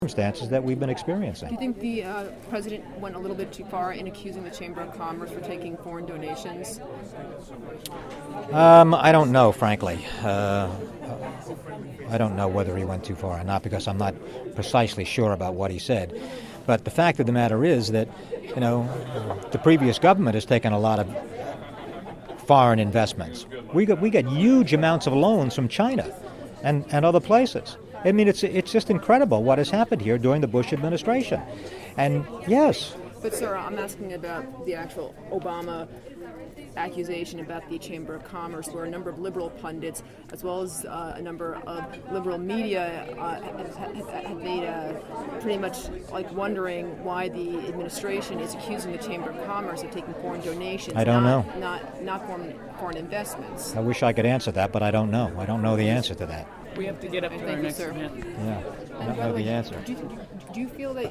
circumstances that we've been experiencing. Do you think the president went a little bit too far in accusing the Chamber of Commerce for taking foreign donations? I don't know, frankly. I don't know whether he went too far or not because I'm not precisely sure about what he said. But the fact of the matter is that, the previous government has taken a lot of foreign investments. We get huge amounts of loans from China and other places. I mean, it's just incredible what has happened here during the Bush administration. And yes. But, sir, I'm asking about the actual Obama accusation about the Chamber of Commerce, where a number of liberal pundits, as well as a number of liberal media, have made pretty much like wondering why the administration is accusing the Chamber of Commerce of taking foreign donations. I don't know. Not foreign investments. I wish I could answer that, but I don't know. I don't know the answer to that. We have to get up to our next event. Yeah, I don't know the answer. Do you feel that